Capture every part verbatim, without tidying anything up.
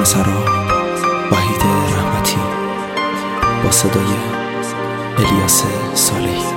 سرا وحید رحمتی با صدای الیاس صالحی.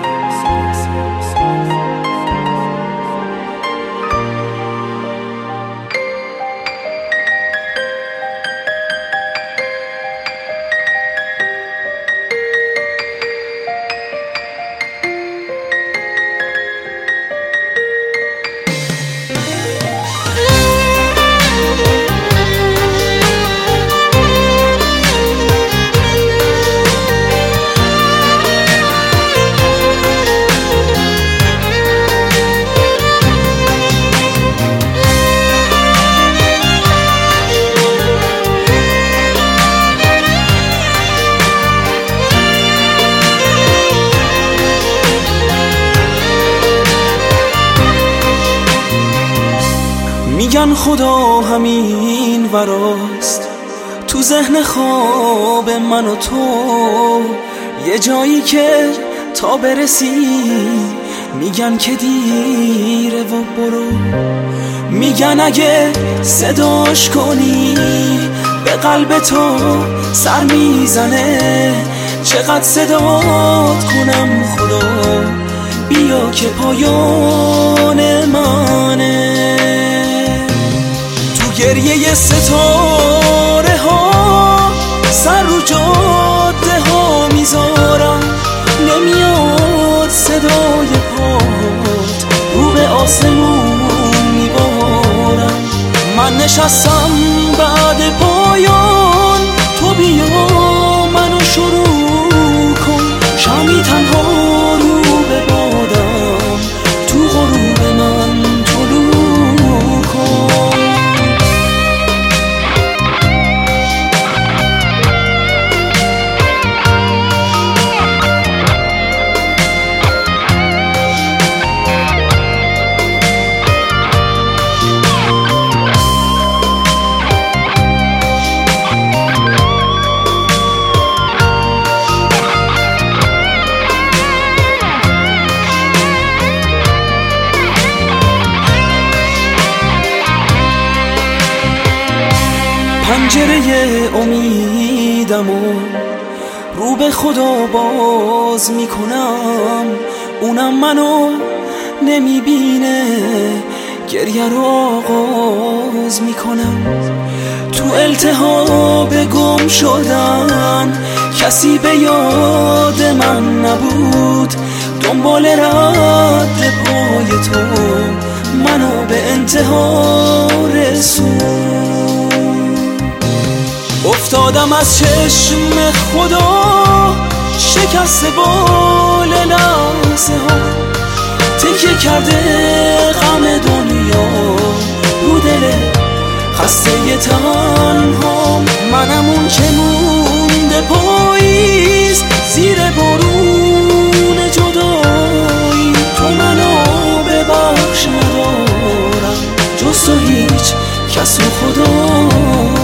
میگن خدا همین وراست تو ذهن خواب من و تو، یه جایی که تا برسی میگن که دیره و برو. میگن اگه صداش کنی به قلب تو سر میزنه، چقدر صدات کنم خدا بیا که پایان منه. گریه ستاره ها سر رو جاده ها میذارم، نمیاد صدای پات رو به آسمون میبارم. من نشستم بعد پایان، تو بیا منو شروع کن. شمی تنها رو به بادم تو غروب من طلوع کن. پنجره امیدم و رو به خدا باز میکنم، اونم منو نمیبینه گریه رو آغاز میکنم. تو التهاب گم شدن کسی به یاد من نبود، دنبال رد پای تو منو به انتها رسون. افتادم از چشم خدا شکست بال لحظه ها، تکیه کرده غم دنیا رو دل خسته تنها. منم اون که مونده پاییز زیر بارون جدایی، تو منو ببخش ندارم جز تو هیچ کس و خدا.